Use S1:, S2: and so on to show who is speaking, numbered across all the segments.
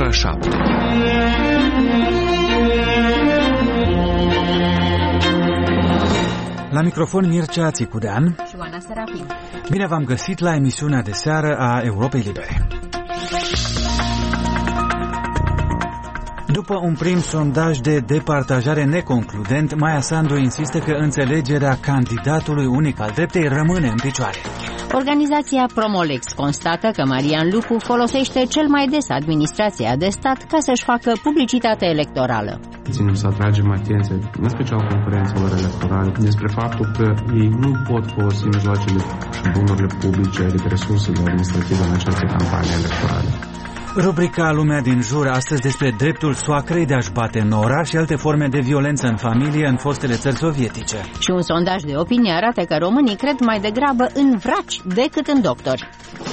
S1: ora 7.
S2: La microfon Mircea Țicudean
S3: și Oana Serafin.
S2: Bine v-am găsit la emisiunea de seară a Europei Libere. După un prim sondaj de departajare neconcludent, Maia Sandu insistă că înțelegerea candidatului unic al dreptei rămâne în picioare.
S3: Organizația Promolex constată că Marian Lupu folosește cel mai des administrația de stat ca să-și facă publicitate electorală.
S4: Ținem să atragem atenție, în special concurențelor electorale, despre faptul că ei nu pot folosi mijloacele și bunurile publice, adică resursele administrative în aceste campanii electorale.
S2: Rubrica Lumea din jur, astăzi despre dreptul soacrei de a-și bate nora și alte forme de violență în familie în fostele țări sovietice.
S3: Și un sondaj de opinie arată că românii cred mai degrabă în vraci decât în doctori.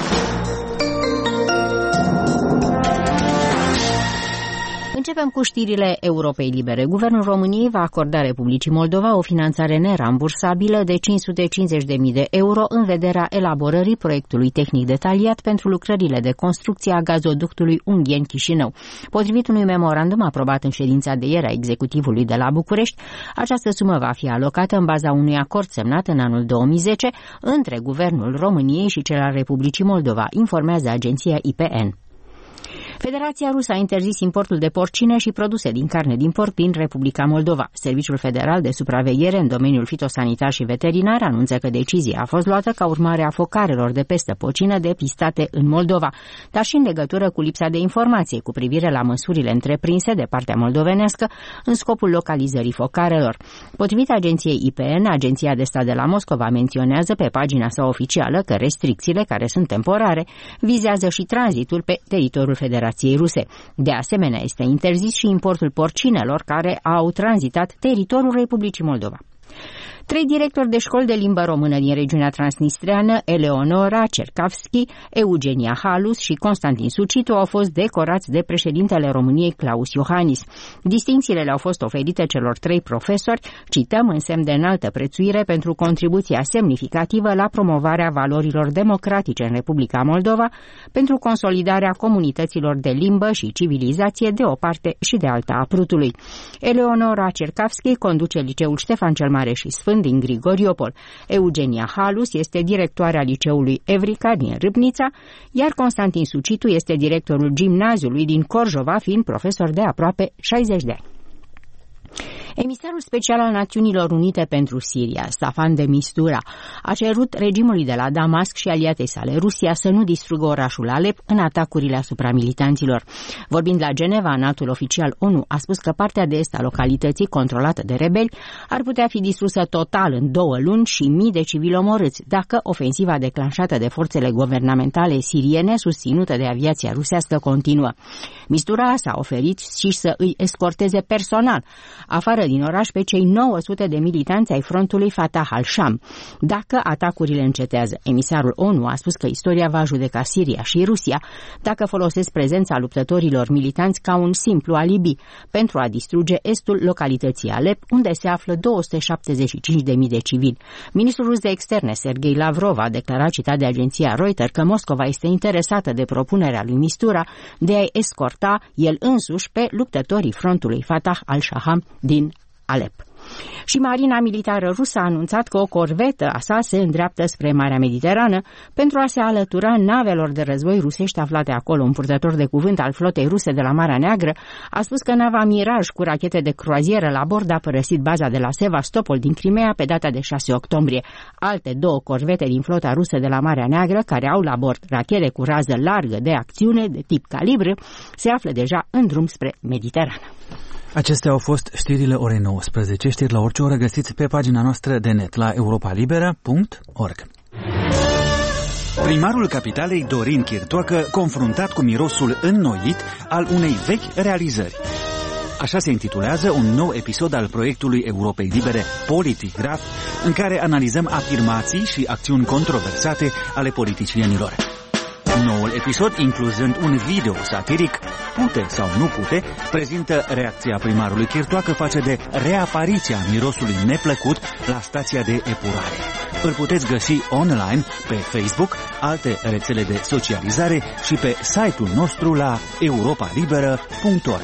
S3: Începem cu știrile Europei Libere. Guvernul României va acorda Republicii Moldova o finanțare nerambursabilă de 550.000 de euro în vederea elaborării proiectului tehnic detaliat pentru lucrările de construcție a gazoductului Ungheni-Chișinău. Potrivit unui memorandum aprobat în ședința de ieri a executivului de la București, această sumă va fi alocată în baza unui acord semnat în anul 2010 între Guvernul României și cel al Republicii Moldova, informează agenția IPN. Federația Rusă a interzis importul de porcine și produse din carne din porc din Republica Moldova. Serviciul Federal de Supraveghere în domeniul fitosanitar și veterinar anunță că decizia a fost luată ca urmare a focarelor de pestă porcină depistate în Moldova, dar și în legătură cu lipsa de informație cu privire la măsurile întreprinse de partea moldovenească în scopul localizării focarelor. Potrivit agenției IPN, Agenția de Stat de la Moscova menționează pe pagina sa oficială că restricțiile, care sunt temporare, vizează și tranzitul pe teritoriul Federației Ruse. De asemenea, este interzis și importul porcinelor care au tranzitat teritoriul Republicii Moldova. 3 directori de școli de limbă română din regiunea transnistreană, Eleonora Cercavski, Eugenia Halus și Constantin Sucitu, au fost decorați de președintele României Claus Iohannis. Distincțiile le-au fost oferite celor 3 profesori, cităm, în semn de înaltă prețuire pentru contribuția semnificativă la promovarea valorilor democratice în Republica Moldova, pentru consolidarea comunităților de limbă și civilizație de o parte și de alta a Prutului. Eleonora Cercavski conduce liceul Ștefan cel Mare și Sfânt din Grigoriopol. Eugenia Halus este directoarea liceului Evrica din Râbnița, iar Constantin Sucitu este directorul gimnaziului din Corjova, fiind profesor de aproape 60 de ani. Emisarul special al Națiunilor Unite pentru Siria, Staffan de Mistura, a cerut regimului de la Damasc și aliatei sale Rusia să nu distrugă orașul Alep în atacurile asupra militanților. Vorbind la Geneva, înaltul oficial ONU a spus că partea de est a localității controlată de rebeli ar putea fi distrusă total în 2 luni și mii de civili omorâți dacă ofensiva declanșată de forțele guvernamentale siriene susținută de aviația rusească continuă. Mistura s-a oferit și să îi escorteze personal afară din oraș pe cei 900 de militanți ai frontului Fatah al-Sham, dacă atacurile încetează. Emisarul ONU a spus că istoria va judeca Siria și Rusia dacă folosesc prezența luptătorilor militanți ca un simplu alibi pentru a distruge estul localității Alep, unde se află 275.000 de civili. Ministrul rus de externe, Sergei Lavrov, a declarat, citat de agenția Reuters, că Moscova este interesată de propunerea lui Mistura de a escorta el însuși pe luptătorii frontului Fatah al-Sham din Alep. Și Marina Militară Rusă a anunțat că o corvetă a sa se îndreaptă spre Marea Mediterană pentru a se alătura navelor de război rusești aflate acolo. Un purtător de cuvânt al flotei ruse de la Marea Neagră a spus că nava Miraj cu rachete de croazieră la bord a părăsit baza de la Sevastopol din Crimea pe data de 6 octombrie. Alte 2 corvete din flota rusă de la Marea Neagră, care au la bord rachete cu rază largă de acțiune de tip calibru, se află deja în drum spre Mediterană.
S2: Acestea au fost știrile orei 19. Știri la orice oră găsiți pe pagina noastră de net la europalibera.org. Primarul capitalei Dorin Chirtoacă, confruntat cu mirosul înnoit al unei vechi realizări. Așa se intitulează un nou episod al proiectului Europei Libere, Politigraf, în care analizăm afirmații și acțiuni controversate ale politicienilor. Noul episod, incluzând un video satiric, Pute sau nu pute, prezintă reacția primarului Chirtoacă față de reapariția mirosului neplăcut la stația de epurare. Îl puteți găsi online pe Facebook, alte rețele de socializare și pe site-ul nostru la europalibera.org.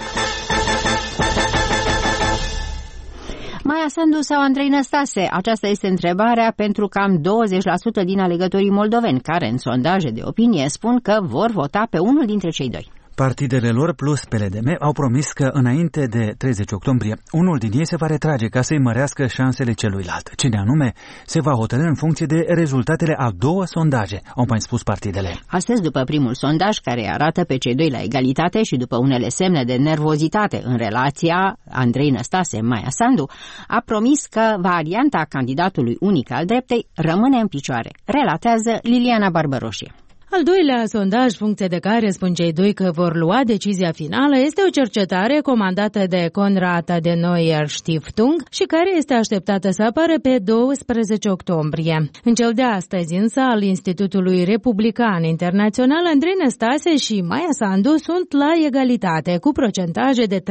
S3: Maia Sandu sau Andrei Năstase? Aceasta este întrebarea pentru cam 20% din alegătorii moldoveni, care în sondaje de opinie spun că vor vota pe unul dintre cei doi.
S2: Partidele lor plus PLDM au promis că înainte de 30 octombrie unul din ei se va retrage ca să-i mărească șansele celuilalt. Cine anume se va hotărî în funcție de rezultatele a două sondaje, au mai spus partidele.
S3: Astăzi, după primul sondaj care arată pe cei doi la egalitate și după unele semne de nervozitate în relația Andrei Năstase-Maia Sandu, a promis că varianta candidatului unic al dreptei rămâne în picioare, relatează Liliana Barbăroșie.
S1: Al doilea sondaj, funcție de care spun cei doi că vor lua decizia finală, este o cercetare comandată de Konrad Adenauer Stiftung și care este așteptată să apară pe 12 octombrie. În cel de astăzi, însă, al Institutului Republican Internațional, Andrei Năstase și Maia Sandu sunt la egalitate, cu procentaje de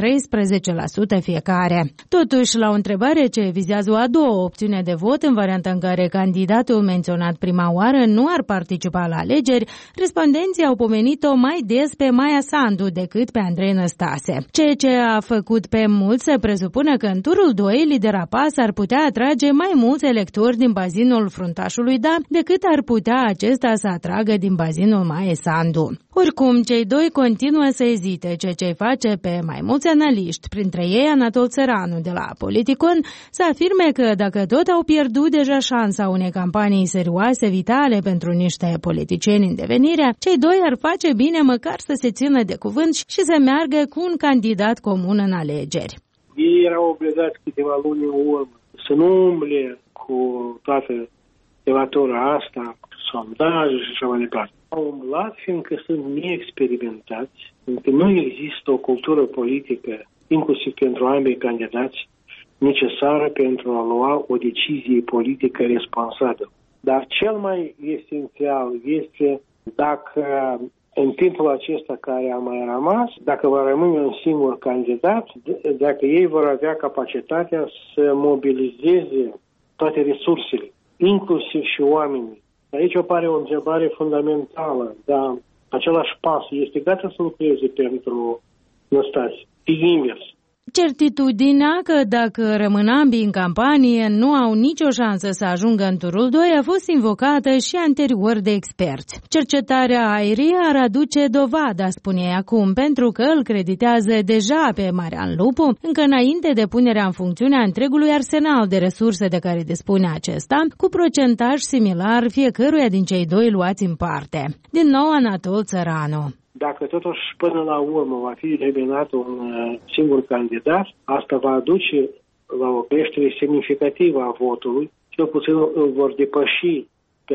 S1: 13% fiecare. Totuși, la o întrebare ce vizează o a doua opțiune de vot, în varianta în care candidatul menționat prima oară nu ar participa la alegeri, respondenții au pomenit-o mai des pe Maia Sandu decât pe Andrei Năstase, ceea ce a făcut pe mulți să presupună că în turul 2 lidera PAS ar putea atrage mai mulți electori din bazinul fruntașului Da decât ar putea acesta să atragă din bazinul Maiei Sandu. Oricum, cei doi continuă să ezite, ceea ce face pe mai mulți analiști, printre ei Anatol Țăranu de la Politicon, să afirme că dacă tot au pierdut deja șansa unei campanii serioase, vitale pentru niște politicieni în devenire, cei doi ar face bine măcar să se țină de cuvânt și să meargă cu un candidat comun în alegeri.
S5: Ei erau obligați câteva luni în urmă să nu umble cu toată evatura asta, sondaje și așa mai departe. Au umblat fiindcă sunt neexperimentați, fiindcă nu există o cultură politică, inclusiv pentru ambii candidați, necesară pentru a lua o decizie politică responsabilă. Dar cel mai esențial este dacă în timpul acesta care a mai rămas, dacă va rămâne un singur candidat, dacă ei vor avea capacitatea să mobilizeze toate resursele, inclusiv și oamenii. Aici apare o întrebare fundamentală, dar același pas este gata să lucreze pentru Năstase, e invers.
S1: Certitudinea că dacă rămân ambii în campanie nu au nicio șansă să ajungă în turul 2 a fost invocată și anterior de experți. Cercetarea aerie ar aduce dovada, spune acum, pentru că îl creditează deja pe Marian Lupu, încă înainte de punerea în funcțiune a întregului arsenal de resurse de care dispune acesta, cu procentaj similar fiecăruia din cei doi luați în parte. Din nou Anatol Țăranu.
S5: Dacă totuși până la urmă va fi eliminat un singur candidat, asta va aduce la o creștere semnificativă a votului, cel puțin îl vor depăși pe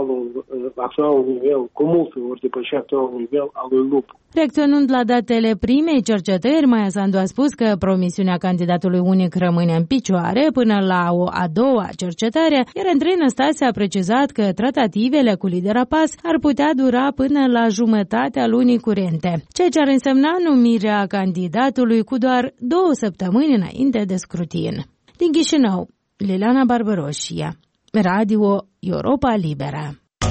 S5: actualul nivel, cu mult îl vor depăși actualul nivel al lui Lupu.
S1: Reacționând la datele primei cercetări, Maia Sandu a spus că promisiunea candidatului unic rămâne în picioare până la o a doua cercetare, iar Andrei Năstase a precizat că tratativele cu lidera PAS ar putea dura până la jumătatea lunii curente, ceea ce ar însemna numirea candidatului cu doar 2 săptămâni înainte de scrutin. Din Chișinău, Liliana Barbăroșie, Radio Europa Liberă.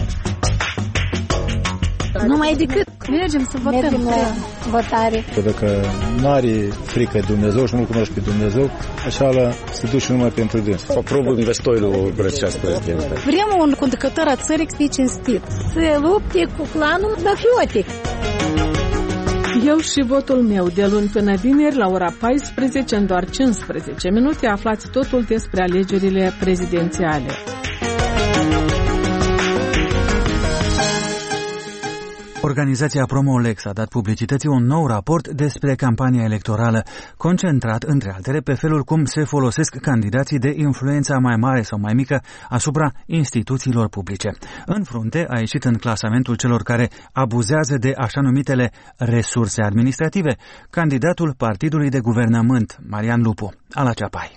S6: Numai decât mergem să votăm. Mergem la votare.
S7: Dacă nu are frică de Dumnezeu și nu-L cunoști pe Dumnezeu, așa se duce numai pentru dâns.
S8: Aprobă investorilor Brăcea președinte.
S6: Vrem un conducător a țării să fie cinstit, să lupte cu clanul mafiotic.
S9: Eu și votul meu de luni până vineri la ora 14 în doar 15 minute aflați totul despre alegerile prezidențiale.
S2: Organizația Promolex a dat publicității un nou raport despre campania electorală, concentrat, între altele, pe felul cum se folosesc candidații de influența mai mare sau mai mică asupra instituțiilor publice. În frunte a ieșit în clasamentul celor care abuzează de așa numitele resurse administrative, candidatul Partidului de Guvernământ, Marian Lupu, Ala Ceapai.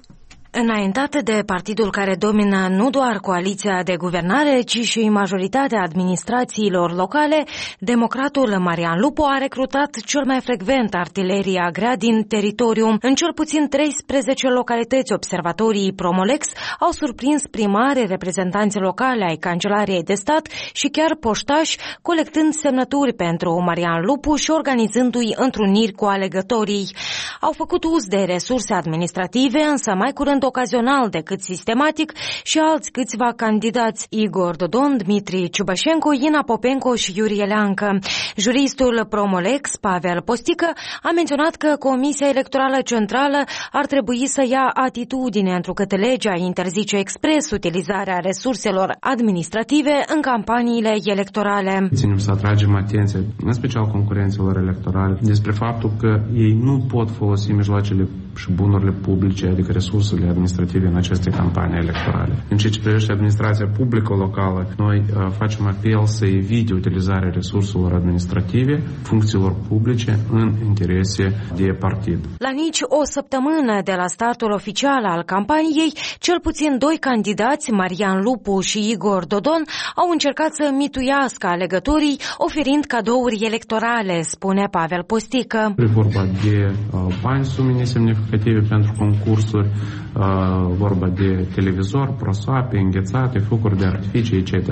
S10: Înaintat de partidul care domină nu doar coaliția de guvernare, ci și majoritatea administrațiilor locale, democratul Marian Lupu a recrutat cel mai frecvent artileria grea din teritoriu. În cel puțin 13 localități, observatorii Promolex au surprins primari, reprezentanți locale ai Cancelariei de Stat și chiar poștași, colectând semnături pentru Marian Lupu și organizându-i întruniri cu alegătorii. Au făcut uz de resurse administrative, însă mai curând ocazional decât sistematic, și alți câțiva candidați: Igor Dodon, Dmitri Ciubașenko, Ina Popenco și Iurie Leancă. Juristul Promolex, Pavel Postică, a menționat că Comisia Electorală Centrală ar trebui să ia atitudine, întrucât legea interzice expres utilizarea resurselor administrative în campaniile electorale.
S4: Ținem să atragem atenția, în special concurenților electorale, despre faptul că ei nu pot folosi mijloacele și bunurile publice, adică resursele administrative în aceste campanii electorale. În ceea ce privește administrația publică locală, noi facem apel să evite utilizarea resurselor administrative, funcțiilor publice în interese de partid.
S10: La nici o săptămână de la startul oficial al campaniei, cel puțin 2 candidați, Marian Lupu și Igor Dodon, au încercat să mituiască alegătorii, oferind cadouri electorale, spune Pavel Postică.
S4: E vorba de bani, sume nesemnificative pentru concursuri, vorba de televizor, prosoape, înghețate, focuri de artificii, etc.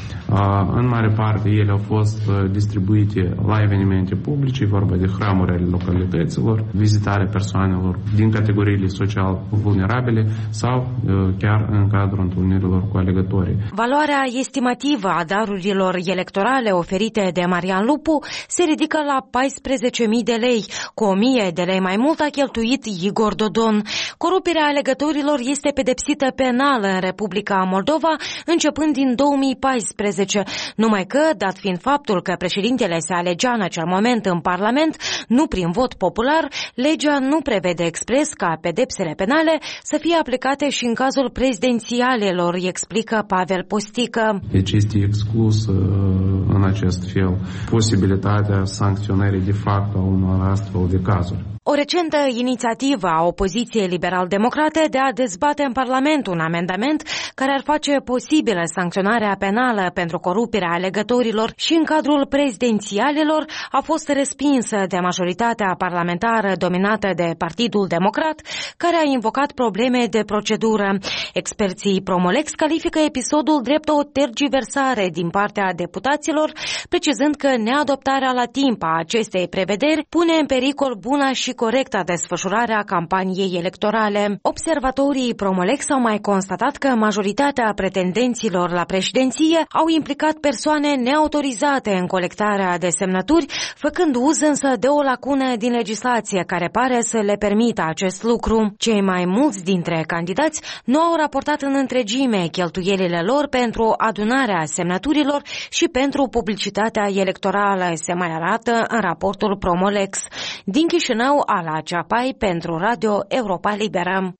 S4: În mare parte ele au fost distribuite la evenimente publice, vorba de hramuri ale localităților, vizitarea persoanelor din categoriile social vulnerabile sau chiar în cadrul întâlnirilor cu alegătorii.
S10: Valoarea estimativă a darurilor electorale oferite de Marian Lupu se ridică la 14.000 de lei. Cu 1.000 de lei mai mult a cheltuit Igor Dodon. Corupirea alegătorilor este pedepsită penal în Republica Moldova începând din 2014. Numai că, dat fiind faptul că președintele se alegea în acel moment în Parlament, nu prin vot popular, legea nu prevede expres ca pedepsele penale să fie aplicate și în cazul prezidențialelor, explică Pavel Postică.
S4: Deci este exclus în acest fel posibilitatea sancționării de fapt a unor astfel de cazuri.
S10: O recentă inițiativă a opoziției liberal-democrate de a dezbate în Parlament un amendament care ar face posibilă sancționarea penală pentru corupirea alegătorilor și în cadrul prezidențialelor a fost respinsă de majoritatea parlamentară dominată de Partidul Democrat, care a invocat probleme de procedură. Experții Promolex califică episodul drept o tergiversare din partea deputaților, precizând că neadoptarea la timp a acestei prevederi pune în pericol buna și corecta desfășurarea campaniei electorale. Observatorii Promolex au mai constatat că majoritatea pretendenților la președinție au implicat persoane neautorizate în colectarea de semnături, făcând uz însă de o lacună din legislație care pare să le permită acest lucru. Cei mai mulți dintre candidați nu au raportat în întregime cheltuielile lor pentru adunarea semnăturilor și pentru publicitatea electorală, se mai arată în raportul Promolex. Din Chișinău, Ala Ceapai pentru Radio Europa Liberă.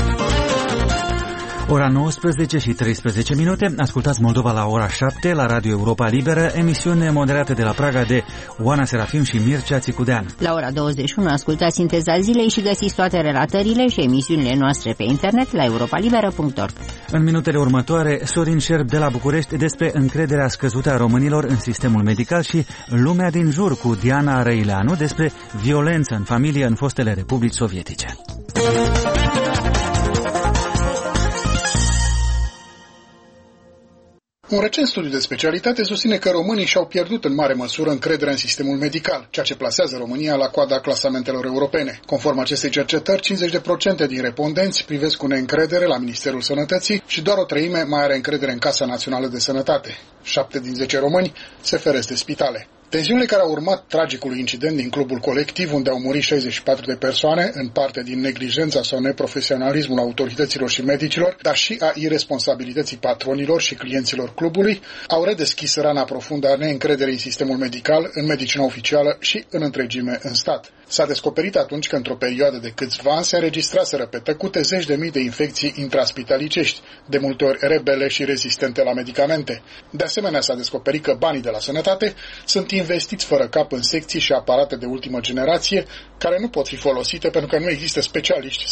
S2: Ora 19 și 13 minute, ascultați Moldova la ora 7 la Radio Europa Liberă, emisiune moderată de la Praga de Oana Serafim și Mircea Țicudean.
S3: La ora 21 ascultați Sinteza Zilei și găsiți toate relatările și emisiunile noastre pe internet la europalibera.org.
S2: În minutele următoare, Sorin Șerb de la București despre încrederea scăzută a românilor în sistemul medical și lumea din jur cu Diana Răileanu despre violență în familie în fostele republici sovietice.
S11: Un recent studiu de specialitate susține că românii și-au pierdut în mare măsură încrederea în sistemul medical, ceea ce plasează România la coada clasamentelor europene. Conform acestei cercetări, 50% din respondenți privesc cu neîncredere la Ministerul Sănătății și doar o treime mai are încredere în Casa Națională de Sănătate. 7 din 10 români se feresc de spitale. Tensiunile care au urmat tragicului incident din clubul colectiv, unde au murit 64 de persoane, în parte din neglijența sau neprofesionalismul autorităților și medicilor, dar și a iresponsabilității patronilor și clienților clubului, au redeschis rana profundă a neîncrederii în sistemul medical, în medicina oficială și în întregime în stat. S-a descoperit atunci că într-o perioadă de câțiva ani se înregistraseră pe tăcute 10.000 de infecții intraspitalicești, de multe ori rebele și rezistente la medicamente. De asemenea, s-a descoperit că banii de la sănătate sunt investiți fără cap în secții și aparate de ultimă generație, care nu pot fi folosite pentru că nu există specialiști sau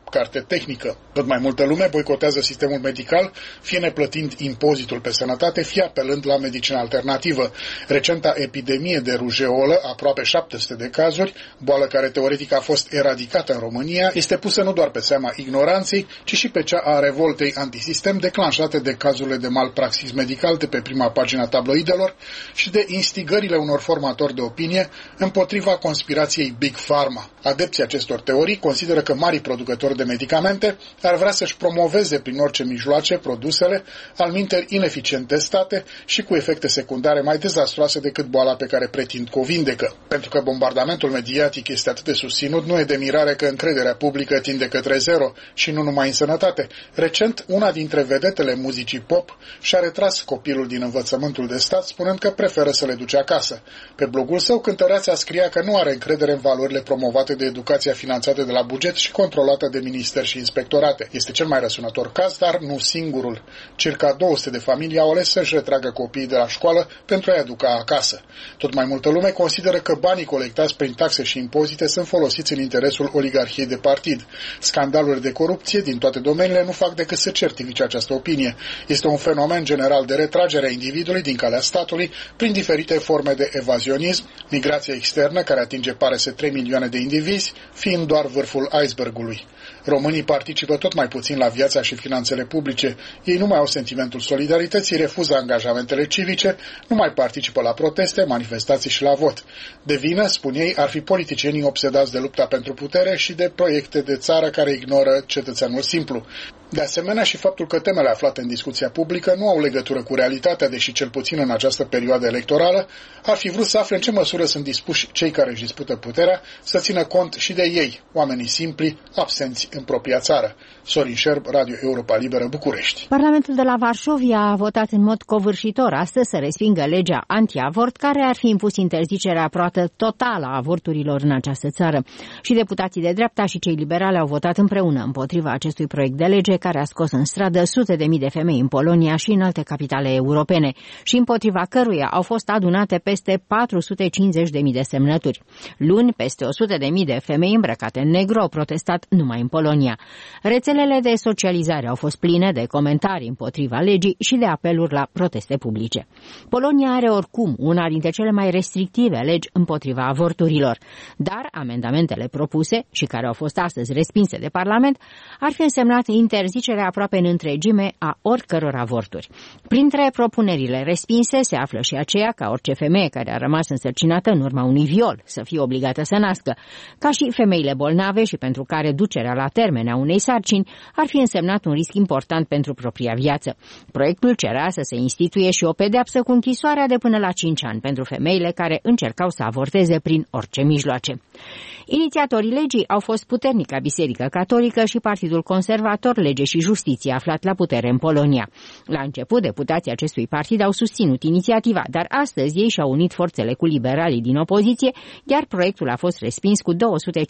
S11: carte tehnică. Tot mai multă lume boicotează sistemul medical, fie neplătind impozitul pe sănătate, fie apelând la medicina alternativă. Recenta epidemie de rujeolă, aproape 700 de cazuri, boală care teoretic a fost eradicată în România, este pusă nu doar pe seama ignoranței, ci și pe cea a revoltei antisistem declanșate de cazurile de malpraxis medical de pe prima pagina tabloidelor și de instigările unor formatori de opinie împotriva conspirației Big Pharma. Adepții acestor teorii consideră că marii producători de medicamente ar vrea să-și promoveze prin orice mijloace produsele, alminteri ineficient testate și cu efecte secundare mai dezastroase decât boala pe care pretind că o vindecă. Pentru că bombardamentul mediatic este atât de susținut, nu e de mirare că încrederea publică tinde către zero și nu numai în sănătate. Recent, una dintre vedetele muzicii pop și-a retras copilul din învățământul de stat, spunând că preferă să le duce acasă. Pe blogul său, cântăreața scria că nu are încredere în valorile promovate de educația finanțată de la buget și controlată de ministeri și inspectorate. Este cel mai răsunător caz, dar nu singurul. Circa 200 de familii au ales să-și retragă copiii de la școală pentru a-i educa acasă. Tot mai multă lume consideră că banii colectați prin taxe și impozite sunt folosiți în interesul oligarhiei de partid. Scandalurile de corupție din toate domeniile nu fac decât să certifice această opinie. Este un fenomen general de retragere a individului din calea statului prin diferite forme de evazionism, migrația externă care atinge pare să 3 milioane de indivizi, fiind doar vârful icebergului. Românii participă tot mai puțin la viața și finanțele publice. Ei nu mai au sentimentul solidarității, refuză angajamentele civice, nu mai participă la proteste, manifestații și la vot. De vină, spun ei, ar fi politicienii obsedați de lupta pentru putere și de proiecte de țară care ignoră cetățeanul simplu. De asemenea și faptul că temele aflate în discuția publică nu au legătură cu realitatea, deși cel puțin în această perioadă electorală ar fi vrut să afle în ce măsură sunt dispuși cei care își dispută puterea să țină cont și de ei, oamenii simpli, absenți în propria țară. Sorin Șerb, Radio Europa Liberă, București.
S3: Parlamentul de la Varșovia a votat în mod covârșitor astăzi să respingă legea anti-avort, care ar fi impus interzicerea aproape totală a avorturilor în această țară. Și deputații de dreapta și cei liberali au votat împreună împotriva acestui proiect de lege care a scos în stradă sute de mii de femei în Polonia și în alte capitale europene și împotriva căruia au fost adunate peste 450.000 de semnături. Luni, peste 100.000 de femei îmbrăcate în negru au protestat numai în Polonia. Rețelele de socializare au fost pline de comentarii împotriva legii și de apeluri la proteste publice. Polonia are oricum una dintre cele mai restrictive legi împotriva avorturilor, dar amendamentele propuse și care au fost astăzi respinse de Parlament ar fi însemnat interzicerea aproape în întregime a oricăror avorturi. Printre propunerile respinse se află și aceea ca orice femeie care a rămas însărcinată în urma unui viol să fie obligată să nască, ca și femeile bolnave și pentru care ducerea la termen a unei sarcini ar fi însemnat un risc important pentru propria viață. Proiectul cerea să se instituie și o pedeapsă cu închisoarea de până la 5 ani pentru femeile care încercau să avorteze prin orice mijloace. Inițiatorii legii au fost puternica Biserică Catolică și Partidul Conservator, Lege și Justiție, aflat la putere în Polonia. La început, deputații acestui partid au susținut inițiativa, dar astăzi ei și-au unit forțele cu liberalii din opoziție, iar proiectul a fost respins cu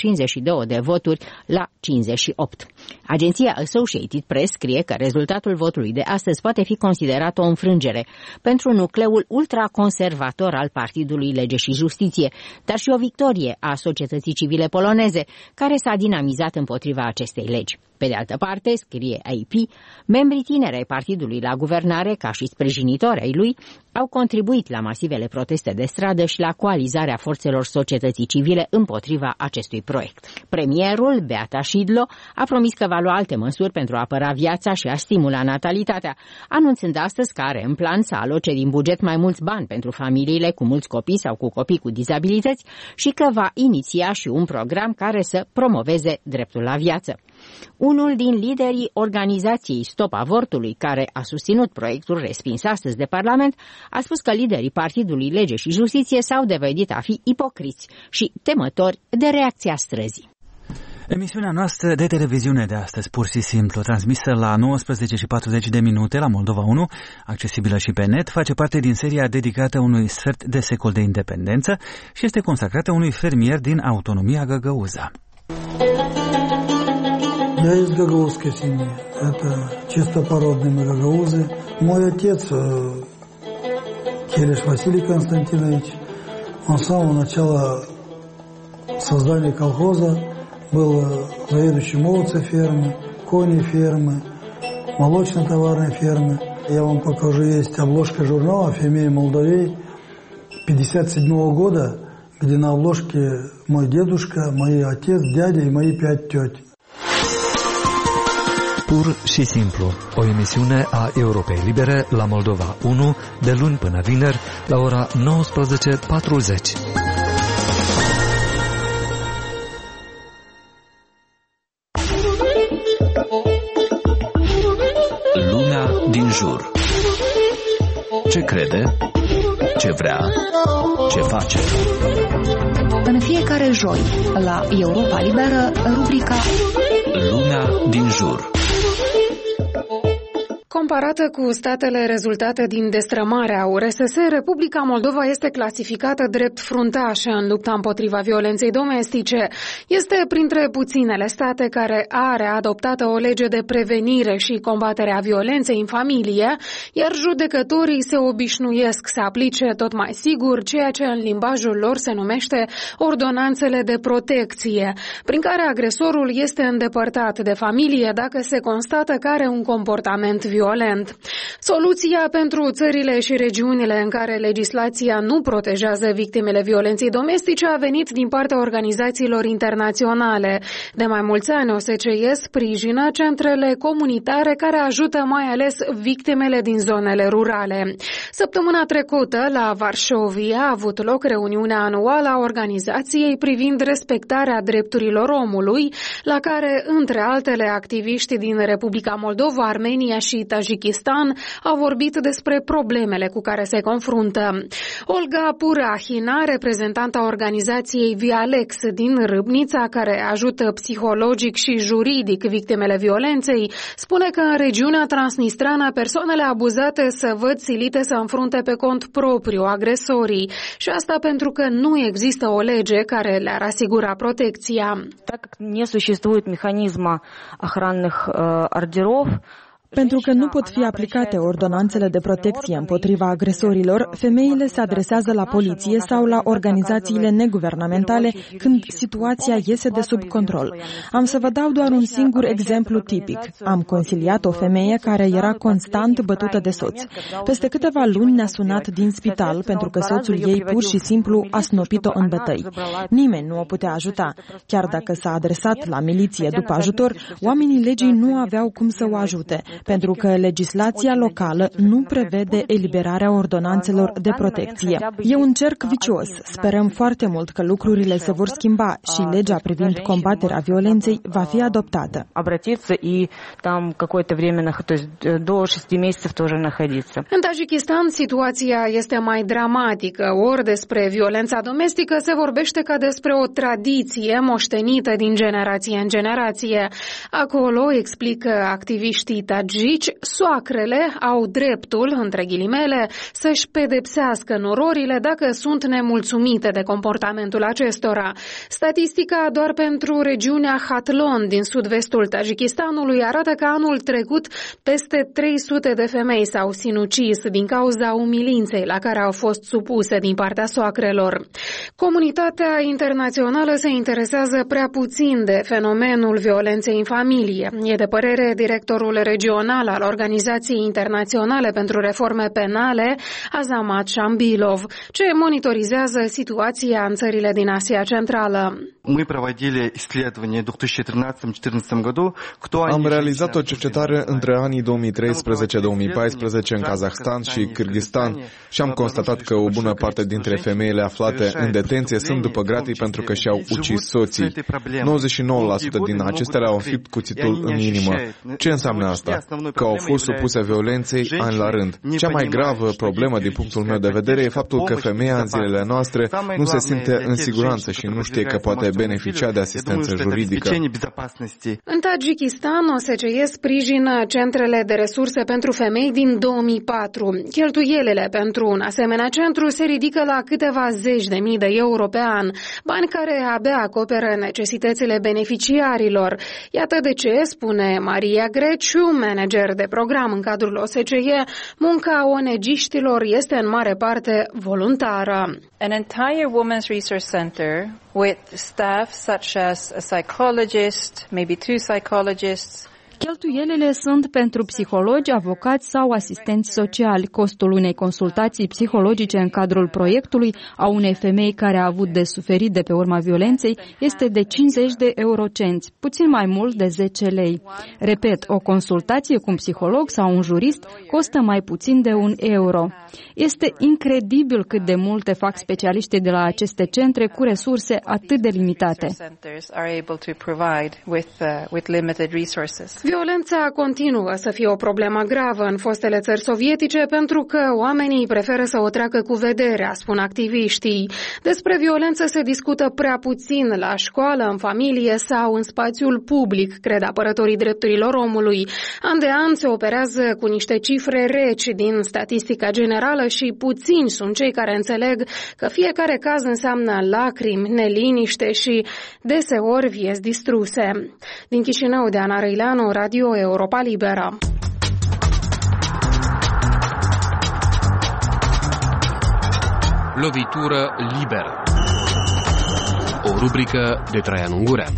S3: 252 de voturi la 58. Agenția Associated Press scrie că rezultatul votului de astăzi poate fi considerat o înfrângere pentru nucleul ultraconservator al Partidului Lege și Justiție, dar și o victorie a societății civile poloneze, care s-a dinamizat împotriva acestei legi. Pe de altă parte, scrie AP, membrii tineri ai partidului la guvernare, ca și sprijinitori ai lui, au contribuit la masivele proteste de stradă și la coalizarea forțelor societății civile împotriva acestui proiect. Premierul, Beata Szydło, a promis că va lua alte măsuri pentru a apăra viața și a stimula natalitatea, anunțând astăzi că are în plan să aloce din buget mai mulți bani pentru familiile cu mulți copii sau cu copii cu dizabilități și că va iniția și un program care să promoveze dreptul la viață. Unul din liderii organizației Stop Avortului, care a susținut proiectul respins astăzi de Parlament, a spus că liderii Partidului Lege și Justiție s-au dovedit a fi ipocriți și temători de reacția străzii.
S2: Emisiunea noastră de televiziune de astăzi, pur și simplu, transmisă la 19:40 la Moldova 1, accesibilă și pe net, face parte din seria dedicată unui sfert de secol de independență și este consacrată unui fermier din autonomia Găgăuza.
S12: Я из Гагаузской семьи. Это чистопородные мы гагаузы. Мой отец, Келеш Василий Константинович, он с самого начала создания колхоза был заведующий молодцы фермы, кони фермы, молочно-товарной фермы. Я вам покажу, есть обложка журнала «Фемея Молдовей» 1957 года, где на обложке мой дедушка, мой отец, дядя и мои 5 тети.
S13: Pur și simplu, o emisiune a Europei Libere la Moldova 1, de luni până vineri, la ora 19:40.
S14: Lumea din jur. Ce crede? Ce vrea? Ce face?
S15: În fiecare joi, la Europa Liberă, rubrica
S14: Lumea din jur.
S16: Comparată cu statele rezultate din destrămarea URSS, Republica Moldova este clasificată drept fruntașă în lupta împotriva violenței domestice. Este printre puținele state care are adoptată o lege de prevenire și combatere a violenței în familie, iar judecătorii se obișnuiesc să aplice tot mai sigur ceea ce în limbajul lor se numește ordonanțele de protecție, prin care agresorul este îndepărtat de familie dacă se constată că are un comportament violent. Soluția pentru țările și regiunile în care legislația nu protejează victimele violenței domestice a venit din partea organizațiilor internaționale. De mai mulți ani, OSCE sprijină centrele comunitare care ajută mai ales victimele din zonele rurale. Săptămâna trecută, la Varșovia, a avut loc reuniunea anuală a organizației privind respectarea drepturilor omului, la care, între altele, activiști din Republica Moldova, Armenia și Tajikistan au vorbit despre problemele cu care se confruntă. Olga Purahina, reprezentanta organizației Vialex din Râbnița, care ajută psihologic și juridic victimele violenței, spune că în regiunea transnistrană persoanele abuzate se văd silite să înfrunte pe cont propriu agresorii, și asta pentru că nu există o lege care le-ar asigura protecția.
S17: Так как не существует механизма охранных ордеров,
S18: Pentru că nu pot fi aplicate ordonanțele de protecție împotriva agresorilor, femeile se adresează la poliție sau la organizațiile neguvernamentale când situația iese de sub control. Am să vă dau doar un singur exemplu tipic. Am consiliat o femeie care era constant bătută de soț. Peste câteva luni ne-a sunat din spital pentru că soțul ei pur și simplu a snopit-o în bătăi. Nimeni nu o putea ajuta. Chiar dacă s-a adresat la miliție după ajutor, oamenii legii nu aveau cum să o ajute, pentru că legislația locală nu prevede eliberarea ordonanțelor de protecție. E un cerc vicios. Sperăm foarte mult că lucrurile se vor schimba și legea privind combaterea violenței va fi adoptată.
S16: În Tajikistan, situația este mai dramatică. Ori despre violența domestică se vorbește ca despre o tradiție moștenită din generație în generație. Acolo, explică activiștii tajici, soacrele au dreptul, între ghilimele, să-și pedepsească nororile dacă sunt nemulțumite de comportamentul acestora. Statistica doar pentru regiunea Hatlon din sud-vestul Tajikistanului arată că anul trecut peste 300 de femei s-au sinucis din cauza umilinței la care au fost supuse din partea soacrelor. Comunitatea internațională se interesează prea puțin de fenomenul violenței în familie. E de părere directorul regional al Organizației Internaționale pentru Reforme Penale, Azamat Shambilov, ce monitorizează situația în țările din Asia Centrală.
S19: Am realizat o cercetare între anii 2013-2014 în Kazahstan și Kârgâzstan și am constatat că o bună parte dintre femeile aflate în detenție sunt după gratii pentru că și-au ucis soții. 99% din acestea au fi cuțitul în inimă. Ce înseamnă asta? Că au fost supuse violenței ani la rând. Cea mai gravă problemă din punctul meu de vedere e faptul că femeia în zilele noastre nu se simte în siguranță și nu știe că poate beneficia de asistență juridică.
S16: În Tajikistan, OSCE sprijină centrele de resurse pentru femei din 2004. Cheltuielile pentru un asemenea centru se ridică la câteva zeci de mii de euro pe an, bani care abia acoperă necesitățile beneficiarilor. Iată de ce, spune Maria Greciu, manager de program în cadrul OSCE, munca ONG-știlor este în mare parte voluntară.
S20: An entire Women's Resource Center with staff such as a psychologist, maybe 2 psychologists.
S21: Cheltuielile sunt pentru psihologi, avocați sau asistenți sociali. Costul unei consultații psihologice în cadrul proiectului a unei femei care a avut de suferit de pe urma violenței este de 50 de eurocenți, puțin mai mult de 10 lei. Repet, o consultație cu un psiholog sau un jurist costă mai puțin de 1 euro. Este incredibil cât de multe fac specialiștii de la aceste centre cu resurse atât de limitate.
S16: Violența continuă să fie o problemă gravă în fostele țări sovietice pentru că oamenii preferă să o treacă cu vederea, spun activiștii. Despre violență se discută prea puțin la școală, în familie sau în spațiul public, cred apărătorii drepturilor omului. An de an se operează cu niște cifre reci din statistica generală și puțini sunt cei care înțeleg că fiecare caz înseamnă lacrimi, neliniște și deseori vieți distruse. Din Chișinău, de Ana Răileanu, Radio Europa Liberă.
S22: Lovitură liberă. O rubrică de Traian Ungureanu.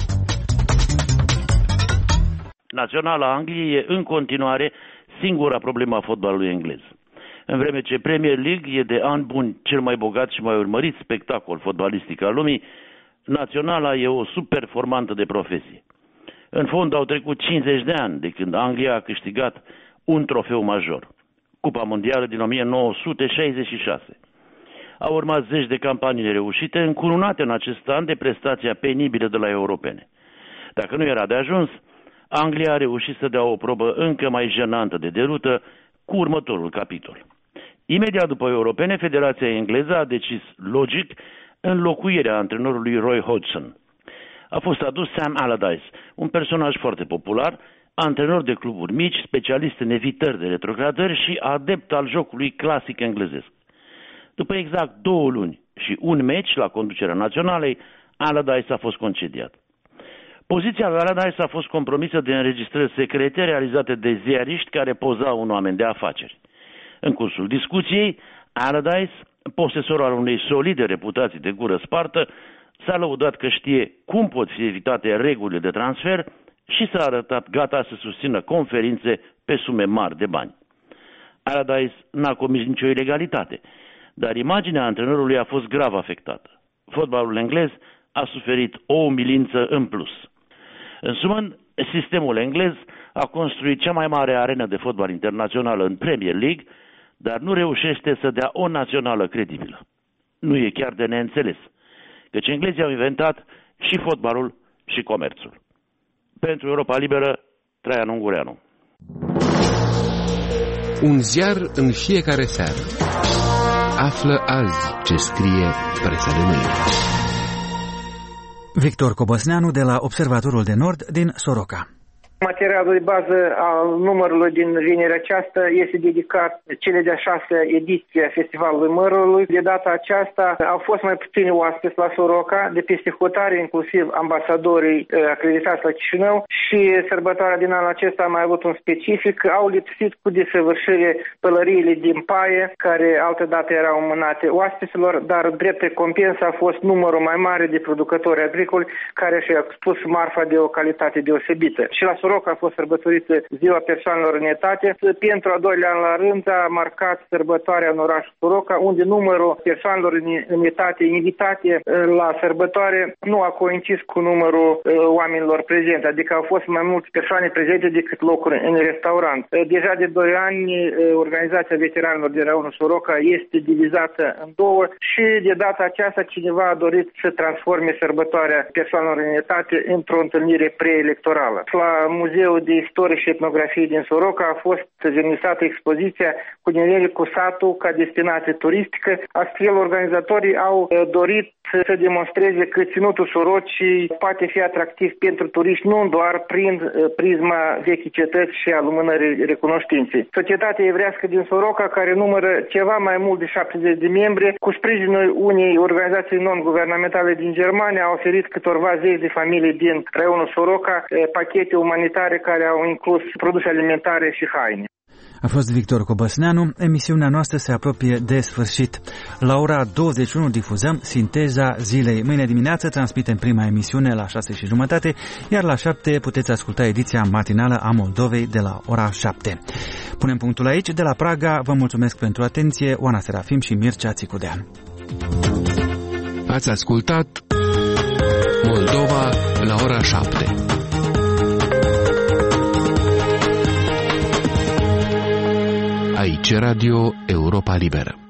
S23: Naționala Angliei e în continuare singura problemă a fotbalului englez. În vreme ce Premier League e de ani buni cel mai bogat și mai urmărit spectacol fotbalistic al lumii, Naționala e o subperformantă de profesie. În fond au trecut 50 de ani de când Anglia a câștigat un trofeu major, Cupa Mondială din 1966. Au urmat zeci de campanii nereușite, încununate în acest an de prestația penibilă de la europene. Dacă nu era de ajuns, Anglia a reușit să dea o probă încă mai jenantă de derută cu următorul capitol. Imediat după europene, Federația Engleză a decis logic înlocuirea antrenorului Roy Hodgson. A fost adus Sam Allardyce, un personaj foarte popular, antrenor de cluburi mici, specialist în evitări de retrogradări și adept al jocului clasic englezesc. După exact 2 luni și un meci la conducerea naționalei, Allardyce a fost concediat. Poziția lui Allardyce a fost compromisă de înregistrări secrete realizate de ziariști care pozau un oameni de afaceri. În cursul discuției, Allardyce, posesorul al unei solide reputații de gură spartă, s-a lăudat că știe cum pot fi evitate regulile de transfer și s-a arătat gata să susțină conferințe pe sume mari de bani. Allardyce n-a comis nicio ilegalitate, dar imaginea antrenorului a fost grav afectată. Fotbalul englez a suferit o umilință în plus. În sumă, sistemul englez a construit cea mai mare arenă de fotbal internațională în Premier League, dar nu reușește să dea o națională credibilă. Nu e chiar de neînțeles, căci englezii au inventat și fotbalul și comerțul. Pentru Europa Liberă, Traian Ungureanu.
S22: Un ziar în fiecare seară. Află azi ce scrie presa de mâine.
S2: Victor Cobăsneanu de la Observatorul de Nord din Soroca.
S24: Materialul de bază al numărului din vinerea aceasta este dedicat cele de-a 6-a ediție a Festivalului Mărului. De data aceasta au fost mai puțini oaspeți la Soroca, de peste hotare, inclusiv ambasadorii acreditați la Chișinău, și sărbătoarea din anul acesta a mai avut un specific. Au lipsit cu desăvârșire pălăriile din paie, care altădată erau mânate oaspeților, dar drept recompensă a fost numărul mai mare de producători agricoli care și-au expus marfa de o calitate deosebită. Și la Soroca a fost sărbătorită Ziua Persoanelor în Etate. Pentru a 2-lea an la rând a marcat sărbătoarea în orașul Soroca, unde numărul persoanelor în etate invitate la sărbătoare nu a coincis cu numărul oamenilor prezenți, adică au fost mai multe persoane prezente decât locuri în restaurant. Deja de 2 ani, organizația veteranilor din raionul Soroca este divizată în 2 și de data aceasta cineva a dorit să transforme sărbătoarea persoanelor în etate într-o întâlnire preelectorală. La Muzeul de Istorie și Etnografie din Soroca a fost vernissată expoziția cu dinere cu satul ca destinație turistică. Astfel, organizatorii au dorit să demonstreze că ținutul Sorocii poate fi atractiv pentru turiști nu doar prin prisma vechii cetăți și a lumânării recunoștinței. Societatea evrească din Soroca, care numără ceva mai mult de 70 de membri, cu sprijinul unei organizații non-guvernamentale din Germania, a oferit câtorva zeci de familii din raionul Soroca pachete umanitare umanitare care au inclus produse alimentare și haine.
S2: A fost Victor Cobăsneanu. Emisiunea noastră se apropie de sfârșit. La ora 21 difuzăm Sinteza zilei. Mâine dimineață transmitem prima emisiune la 6:30, iar la 7 puteți asculta ediția matinală a Moldovei de la ora 7. Punem punctul aici. De la Praga vă mulțumesc pentru atenție. Oana Serafim și Mircea Țicudean.
S22: Ați ascultat Moldova la ora 7. Aici Radio Europa Liberă.